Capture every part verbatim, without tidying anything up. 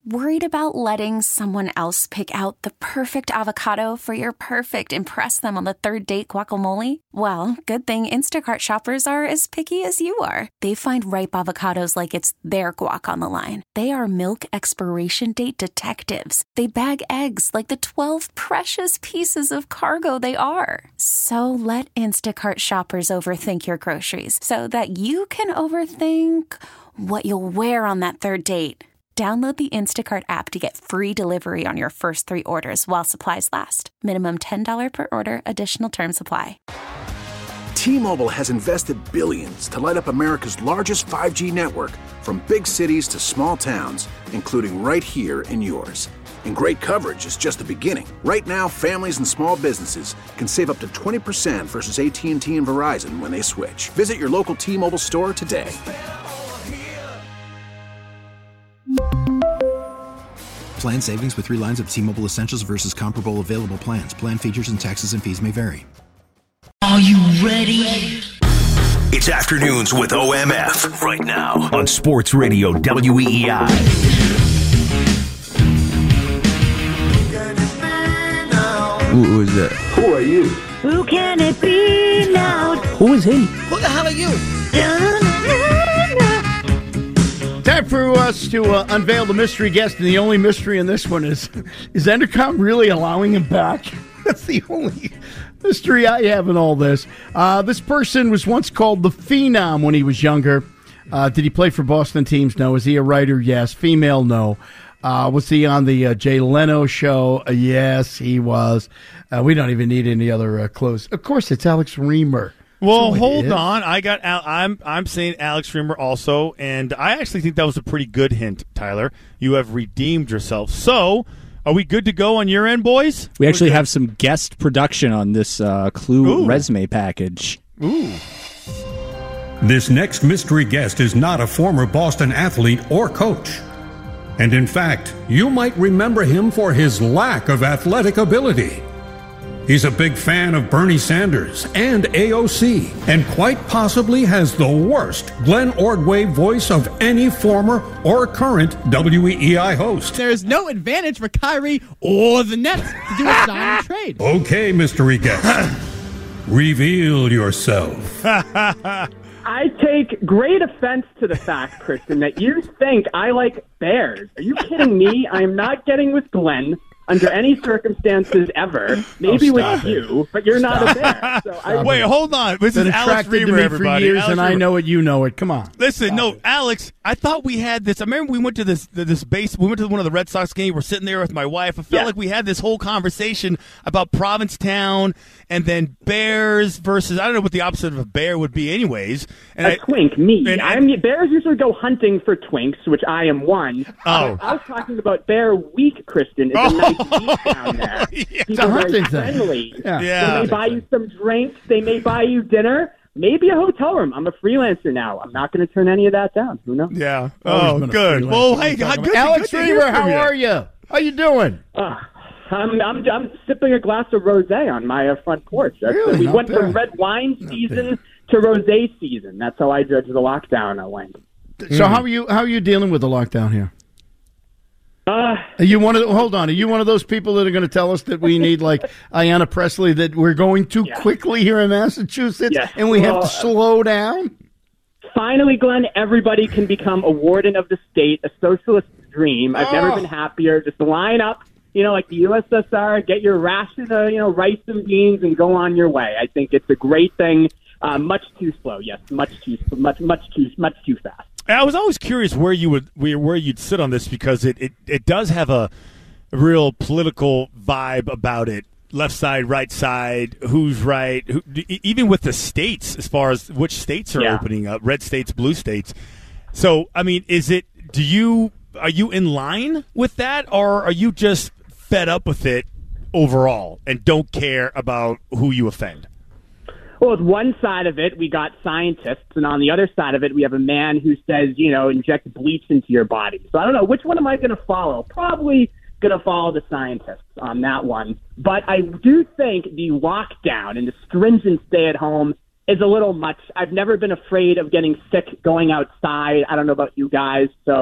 Worried about letting someone else pick out the perfect avocado for your perfect impress them on the third date guacamole? Well, good thing Instacart shoppers are as picky as you are. They find ripe avocados like it's their guac on the line. They are milk expiration date detectives. They bag eggs like the twelve precious pieces of cargo they are. So let Instacart shoppers overthink your groceries so that you can overthink what you'll wear on that third date. Download the Instacart app to get free delivery on your first three orders while supplies last. Minimum ten dollars per order. Additional terms apply. T-Mobile has invested billions to light up America's largest five G network, from big cities to small towns, including right here in yours. And great coverage is just the beginning. Right now, families and small businesses can save up to twenty percent versus A T and T and Verizon when they switch. Visit your local T-Mobile store today. Plan savings with three lines of T-Mobile Essentials versus comparable available plans. Plan features and taxes and fees may vary. Are you ready? It's Afternoons with O M F right now on Sports Radio W E E I. Who, who is that? Who are you? Who can it be now? Who is he? Who the hell are you? Time for us to uh, unveil the mystery guest, and the only mystery in this one is, is Entercom really allowing him back? That's the only mystery I have in all this. Uh, this person was once called the Phenom when he was younger. Uh, did he play for Boston teams? No. Is he a writer? Yes. Female? No. Uh, was he on the uh, Jay Leno show? Uh, yes, he was. Uh, we don't even need any other uh, clues. Of course, it's Alex Reimer. Well, hold on. I got. Al- I'm. I'm saying Alex Reimer also, and I actually think that was a pretty good hint, Tyler. You have redeemed yourself. So, are we good to go on your end, boys? We actually have some guest production on this uh, Clue Ooh. resume package. Ooh. This next mystery guest is not a former Boston athlete or coach. And in fact, you might remember him for his lack of athletic ability. He's a big fan of Bernie Sanders and A O C, and quite possibly has the worst Glenn Ordway voice of any former or current W E E I host. There's no advantage for Kyrie or the Nets to do a sign and trade. Okay, mystery guest. Reveal yourself. I take great offense to the fact, Kristen, that you think I like bears. Are you kidding me? I am not getting with Glenn under any circumstances ever. Maybe oh, with it. you, but you're stop. not a bear. So I, Wait, hold on. This Been is Alex attracted Reimer, to me everybody. for years, Alex and Reimer. I know it. You know it. Come on. Listen, Stop no, it. Alex. I thought we had this. I remember we went to this this base. We went to one of the Red Sox games. We're sitting there with my wife. I felt yeah. like we had this whole conversation about Provincetown and then bears versus. I don't know what the opposite of a bear would be, anyways. And a I, twink, me. And, I'm bears usually go hunting for twinks, which I am one. Oh, I was talking about Bear Week, Kristen. It's oh. a nice week down there. Yeah. People It's a are hunting very thing. friendly. Yeah. Yeah. They may buy you some drinks. They may buy you dinner. Maybe a hotel room. I'm a freelancer now. I'm not going to turn any of that down. Who knows? Yeah. Always Oh, been a good. freelancer. Well, hey, good, good, Alex good to hear Reimer, from how you. are you? How you doing? Uh, I'm, I'm I'm sipping a glass of rosé on my uh, front porch. That's, Really? we Not went bad. from red wine season to rosé season. That's how I judge the lockdown. I went. So how are you? How are you dealing with the lockdown here? Uh, Are you one of? Hold on. Are you one of those people that are going to tell us that we need, like Ayanna Presley, that we're going too Yeah. quickly here in Massachusetts, Yes. and we Well, have to slow down? Finally, Glenn, everybody can become a warden of the state, a socialist dream. I've never Oh. been happier. Just line up, you know, like the U S S R, get your ration of, you know, rice and beans and go on your way. I think it's a great thing. Uh, much too slow, yes. Much too, much, much too, much too fast. I was always curious where you would where, where you'd sit on this because it, it, it does have a, a real political vibe about it. Left side, right side, who's right, who, even with the states as far as which states are Yeah. opening up, red states, blue states. So, I mean, is it, do you, are you in line with that, or are you just fed up with it overall and don't care about who you offend? Well, with one side of it, we got scientists, and on the other side of it, we have a man who says, you know, inject bleach into your body. So I don't know, which one am I going to follow? Probably going to follow the scientists on that one. But I do think the lockdown and the stringent stay-at-home is a little much. I've never been afraid of getting sick going outside. I don't know about you guys. So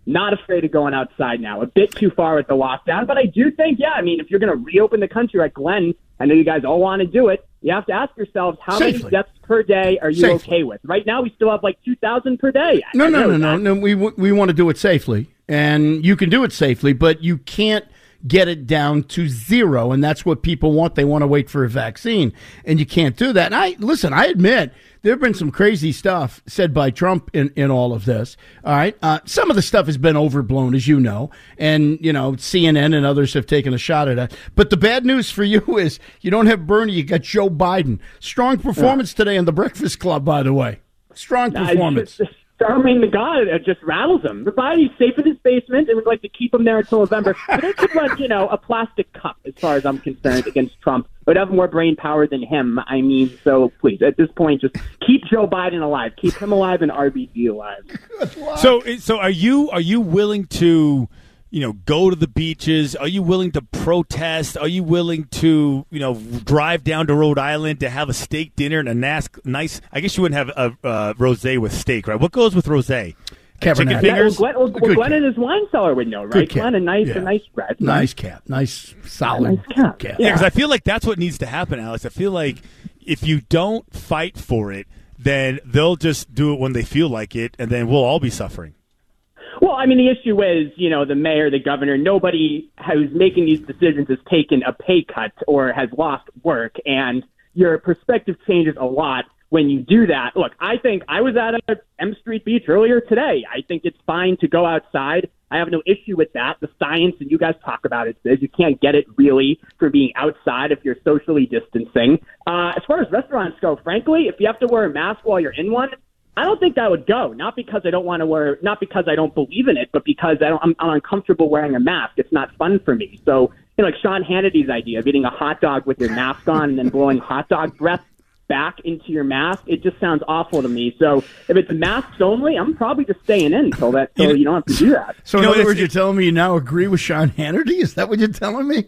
not afraid of going outside now. A bit too far with the lockdown, but I do think, yeah, I mean, if you're going to reopen the country like Glenn, I know you guys all want to do it, you have to ask yourselves, how Safely. many deaths per day are you Safely. okay with? Right now, we still have like two thousand per day. No, no, no, no, no. We, we want to do it safely, and you can do it safely, but you can't get it down to zero, and that's what people want. They want to wait for a vaccine, and you can't do that. And I listen, I admit there have been some crazy stuff said by Trump in, in all of this. All right, uh, some of the stuff has been overblown, as you know, and you know C N N and others have taken a shot at it. But the bad news for you is you don't have Bernie, you got Joe Biden. Strong performance yeah. today on the Breakfast Club, by the way. Strong performance. Nah, Charmaine the God, it just rattles him. He's safe in his basement, and we'd like to keep him there until November. But they could run, you know, a plastic cup, as far as I'm concerned, against Trump. It would have more brain power than him. I mean, so please, at this point, just keep Joe Biden alive. Keep him alive and R B G alive. So, so are you are you willing to, you know, go to the beaches? Are you willing to protest? Are you willing to, you know, drive down to Rhode Island to have a steak dinner and a nice, nice I guess you wouldn't have a uh, rosé with steak, right? What goes with rosé? Chicken Cabernet. fingers? Yeah, well, Glenn, well, Glenn and his wine cellar would know, right? Glenn, a nice, Yeah. a nice spread. Nice cap. Nice, solid Nice cap. cap. Yeah, because I feel like that's what needs to happen, Alex. I feel like if you don't fight for it, then they'll just do it when they feel like it, and then we'll all be suffering. Well, I mean, the issue is, you know, the mayor, the governor, nobody who's making these decisions has taken a pay cut or has lost work, and your perspective changes a lot when you do that. Look, I think I was at a M Street Beach earlier today. I think it's fine to go outside. I have no issue with that. The science, and you guys talk about it, says you can't get it really for being outside if you're socially distancing. Uh, as far as restaurants go, frankly, if you have to wear a mask while you're in one, I don't think that would go. Not because I don't want to wear, not because I don't believe in it, but because I don't, I'm, I'm uncomfortable wearing a mask. It's not fun for me. So, you know, like Sean Hannity's idea of eating a hot dog with your mask on and then blowing hot dog breath back into your mask, it just sounds awful to me. So if it's masks only, I'm probably just staying in until that, so you don't have to do that. So in other words, you're telling me you now agree with Sean Hannity? Is that what you're telling me?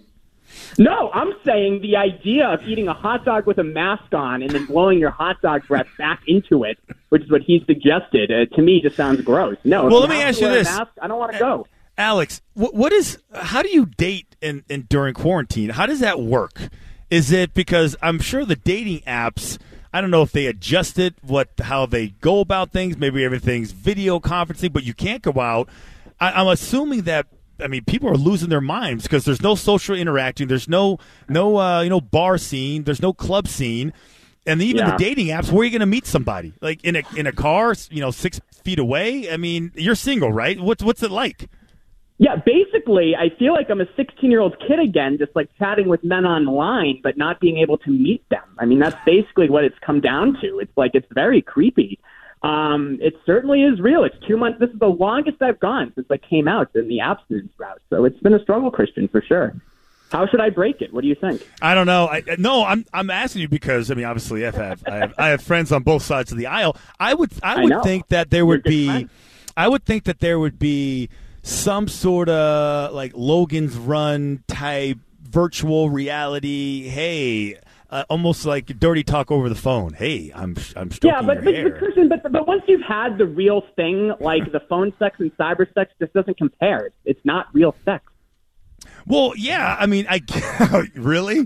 No, I'm saying the idea of eating a hot dog with a mask on and then blowing your hot dog breath back into it, which is what he suggested, uh, to me just sounds gross. No. Well, let me ask you this. Mask, I don't want to go. Alex, what, what is, how do you date in, in during quarantine? How does that work? Is it because I'm sure the dating apps, I don't know if they adjusted what how they go about things. Maybe everything's video conferencing, but you can't go out. I, I'm assuming that, I mean, people are losing their minds because there's no social interacting. There's no no uh, you know bar scene. There's no club scene, and even Yeah. the dating apps. Where are you going to meet somebody? Like in a in a car, you know, six feet away. I mean, you're single, right? What's what's it like? Yeah, basically, I feel like I'm a sixteen-year-old kid again, just like chatting with men online, but not being able to meet them. I mean, that's basically what it's come down to. It's like, it's very creepy. Um, it certainly is real. It's two months. This is the longest I've gone since I came out in the abstinence route. So it's been a struggle, Christian, for sure. How should I break it? What do you think? I don't know. I, no, I'm I'm asking you because I mean, obviously, I have I have, I have friends on both sides of the aisle. I would I I would know. think that there would You're a good be, friend. I would think that there would be some sort of like Logan's Run type virtual reality. Hey. Uh, almost like dirty talk over the phone. Hey, I'm I'm stroking Yeah, but, your but, hair. but Christian, but, but once you've had the real thing, like the phone sex and cyber sex, just doesn't compare. It's not real sex. Well, yeah. I mean, I really.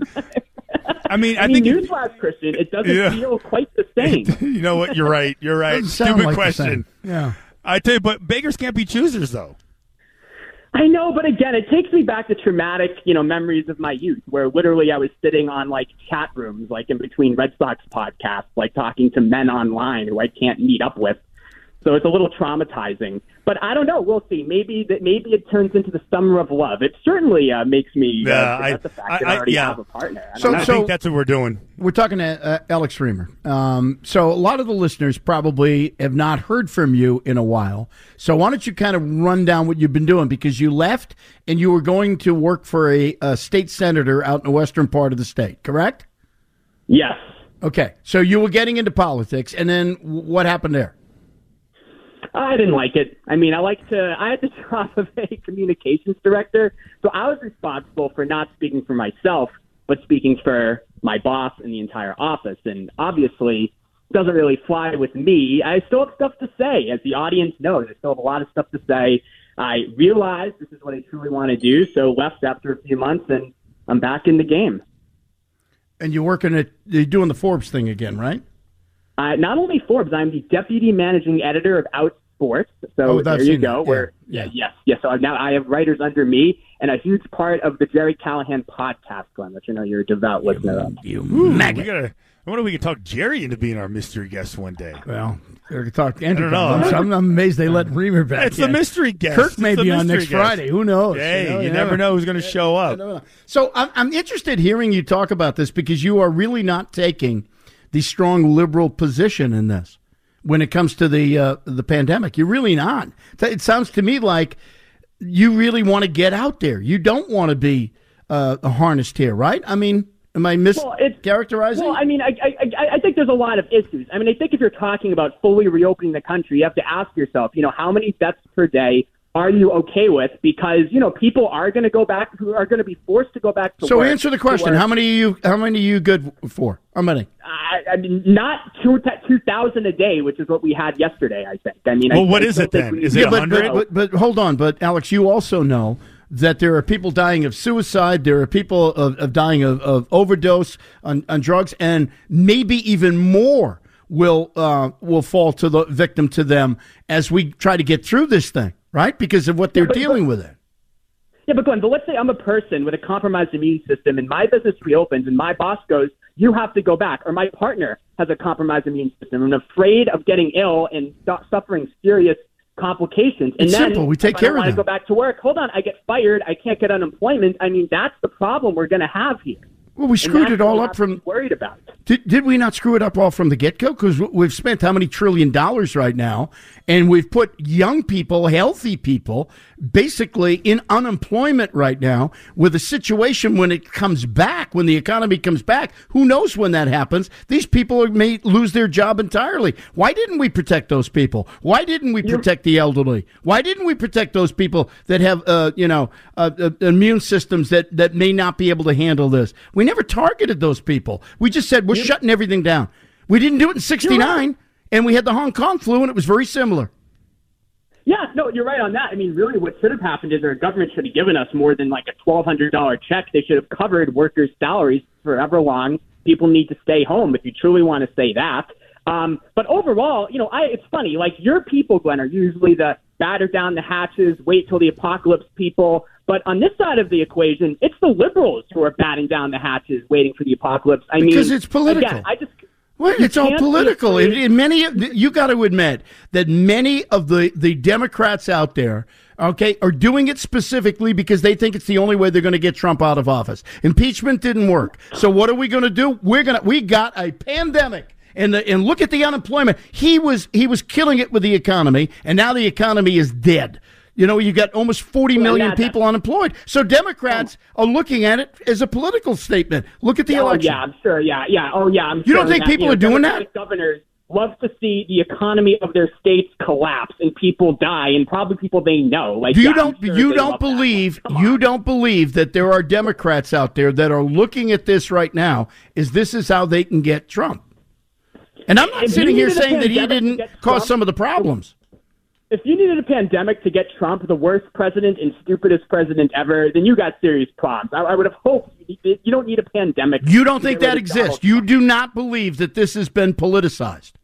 I mean, I, I mean, think if- newsflash, Christian, it doesn't Yeah. feel quite the same. you know what? You're right. You're right. Doesn't sound Stupid like the question. same. Yeah. I tell you, but beggars can't be choosers, though. I know, but again, it takes me back to traumatic, you know, memories of my youth, where literally I was sitting on like chat rooms, like in between Red Sox podcasts, like talking to men online who I can't meet up with. So it's a little traumatizing. But I don't know. We'll see. Maybe that. Maybe it turns into the summer of love. It certainly uh, makes me. Uh, Yeah, forget I- the fact I- that I I- already yeah. have a partner. I So- don't know. I think that's what we're doing. We're talking to uh, Alex Reamer. Um, so a lot of the listeners probably have not heard from you in a while. So why don't you kind of run down what you've been doing? Because you left and you were going to work for a, a state senator out in the western part of the state, correct? Yes. Okay. So you were getting into politics, and then what happened there? I didn't like it. I mean, I like to. I had the job of a communications director, so I was responsible for not speaking for myself, but speaking for my boss and the entire office. And obviously, it doesn't really fly with me. I still have stuff to say, as the audience knows. I still have a lot of stuff to say. I realized this is what I truly want to do, so left after a few months, and I'm back in the game. And you're working at, you're doing the Forbes thing again, right? Uh, not only Forbes, I'm the deputy managing editor of Out Sports. So oh, there you go. Yeah. Where, yeah. Yes, yes. So now I have writers under me, and a huge part of the Jerry Callahan podcast, Glenn, which I know you're a devout listener of. You maggot. We gotta, I wonder if we can talk Jerry into being our mystery guest one day. Well, we could talk Andrew. I don't know. I'm, I'm amazed they let Reamer back. It's yet. a mystery guest. Kirk may it's be on next guest. Friday. Who knows? Hey, you, know, you, you never never know who's going to show up. So I'm, I'm interested hearing you talk about this because you are really not taking the strong liberal position in this when it comes to the uh, the pandemic. You're really not. It sounds to me like you really want to get out there. You don't want to be uh, harnessed here, right? I mean, am I mischaracterizing? Well, well, I mean, I, I, I think there's a lot of issues. I mean, I think if you're talking about fully reopening the country, you have to ask yourself, you know, how many deaths per day are you okay with? Because, you know, people are going to go back, who are going to be forced to go back to so work. So answer the question. How many are you, how many are you good for? How many? I, I mean, not two, two thousand a day, which is what we had yesterday, I think. I mean, well, I, what I is it then? We, is it yeah, one hundred? But, but, but hold on. But, Alex, you also know that there are people dying of suicide. There are people of, of dying of, of overdose on, on drugs, and maybe even more will uh, will fall to the victim to them as we try to get through this thing, right? Because of what they're yeah, but, dealing but, with it. Yeah, but Glenn, but let's say I'm a person with a compromised immune system, and my business reopens, and my boss goes, "You have to go back," or my partner has a compromised immune system, and I'm afraid of getting ill and suffering serious complications. And it's then simple. We take if care I don't of want them. to go back to work. Hold on, I get fired. I can't get unemployment. I mean, that's the problem we're going to have here. Well, we screwed it all up from. Worried about. Did, did we not screw it up all from the get go? Because we've spent how many trillion dollars right now, and we've put young people, healthy people, basically in unemployment right now. With a situation when it comes back, when the economy comes back, who knows when that happens? These people may lose their job entirely. Why didn't we protect those people? Why didn't we protect the elderly? Why didn't we protect those people that have, uh, you know, uh, uh, immune systems that that may not be able to handle this? We never targeted those people. We just said we're shutting everything down. We didn't do it in sixty-nine, right. And we had the Hong Kong flu, and it was very similar. Yeah, no, you're right on that. I mean, really what should have happened is our government should have given us more than like a twelve hundred dollars check. They should have covered workers' salaries forever long. People need to stay home if you truly want to say that. Um, but overall, you know, I, it's funny. Like, your people, Glenn, are usually the batter down the hatches, wait till the apocalypse people. But on this side of the equation, it's the liberals who are batting down the hatches, waiting for the apocalypse. I because mean, because it's political. Again, I just. Well, it's all political. In, in many, you got to admit that many of the, the Democrats out there, okay, are doing it specifically because they think it's the only way they're going to get Trump out of office. Impeachment didn't work. So what are we going to do? We're going to, we got a pandemic. And the, and look at the unemployment. He was he was killing it with the economy, and now the economy is dead. You know, you got almost forty million well, yeah, people unemployed. So Democrats oh. are looking at it as a political statement. Look at the oh, election. Yeah, I'm sure. Yeah, yeah. Oh, yeah. I'm you sure don't think that, people you know, are doing Democratic that? Governors love to see the economy of their states collapse and people die, and probably people they know. Like, you yeah, don't sure you don't believe you don't believe that there are Democrats out there that are looking at this right now as this is how they can get Trump. And I'm not if sitting here saying that he didn't cause Trump, some of the problems. If you needed a pandemic to get Trump, the worst president and stupidest president ever, then you got serious problems. I, I would have hoped you, you don't need a pandemic. You don't think that exists? You do not believe that this has been politicized?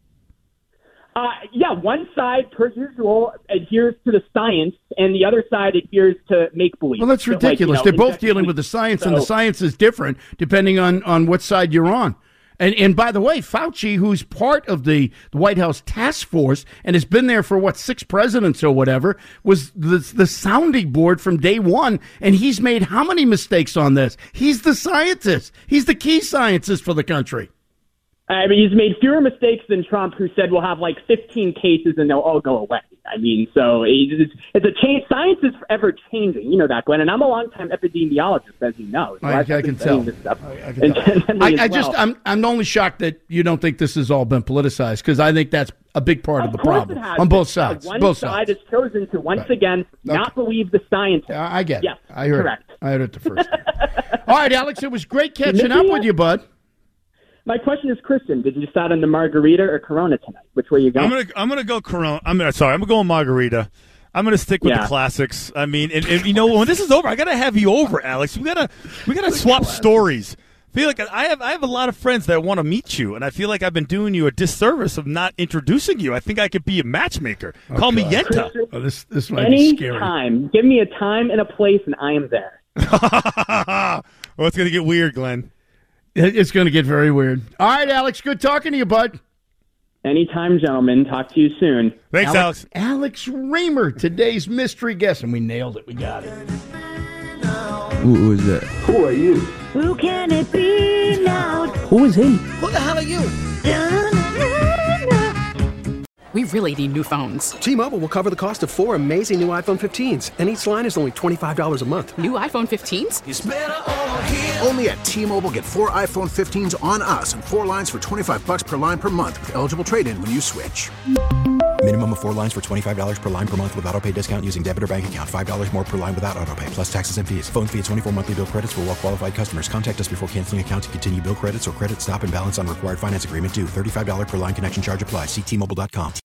Uh, yeah, one side, per usual, adheres to the science, and the other side adheres to make-believe. Well, that's so, ridiculous. Like, you know, They're both dealing with the science, so, and the science is different depending on, on what side you're on. And and by the way, Fauci, who's part of the, the White House task force and has been there for, what, six presidents or whatever, was the, the sounding board from day one. And he's made how many mistakes on this? He's the scientist. He's the key scientist for the country. I mean, he's made fewer mistakes than Trump, who said we'll have like fifteen cases and they'll all go away. I mean, so it's, it's a change. Science is forever changing. You know that, Glenn. And I'm a longtime epidemiologist, as you know. So I, I, can tell. This stuff. I, I, can tell. I, I well. just, I'm, I'm only shocked that you don't think this has all been politicized, because I think that's a big part of, of the problem on both sides. One both side sides. has chosen to once right. again not okay. believe the science. Uh, I get it. Yes, I heard correct. It. I heard it the first time. All right, Alex, it was great catching up with you, bud. My question is, Christian, did you decide on the margarita or Corona tonight? Which way you going? I'm gonna I'm gonna go Corona. I'm gonna, sorry, I'm gonna go Margarita. I'm going to stick with Yeah. the classics. I mean, and, and you know, when this is over, I got to have you over, Alex. We got to we got to swap stories. I feel like I have I have a lot of friends that want to meet you, and I feel like I've been doing you a disservice of not introducing you. I think I could be a matchmaker. Oh, Call me God. Yenta. Oh, this this might be scary. Any time. Give me a time and a place, and I am there. Well, it's going to get weird, Glenn. It- It's going to get very weird. All right, Alex. Good talking to you, bud. Anytime, gentlemen. Talk to you soon. Thanks, Alex. Alex Reimer, today's mystery guest, and we nailed it. We got it. Who, who is that? Who are you? Who can it be now? Who is he? Who the hell are you? We really need new phones. T-Mobile will cover the cost of four amazing new iPhone fifteens, and each line is only twenty-five dollars a month. New iPhone fifteens? It's better over here. Only at T-Mobile, get four iPhone fifteens on us and four lines for twenty-five bucks per line per month with eligible trade-in when you switch. Minimum of four lines for twenty-five dollars per line per month with autopay discount using debit or bank account. five dollars more per line without autopay, plus taxes and fees. Phone fee at twenty-four monthly bill credits for well-qualified customers. Contact us before canceling account to continue bill credits or credit stop and balance on required finance agreement due. thirty-five dollars per line connection charge applies. See T Mobile dot com.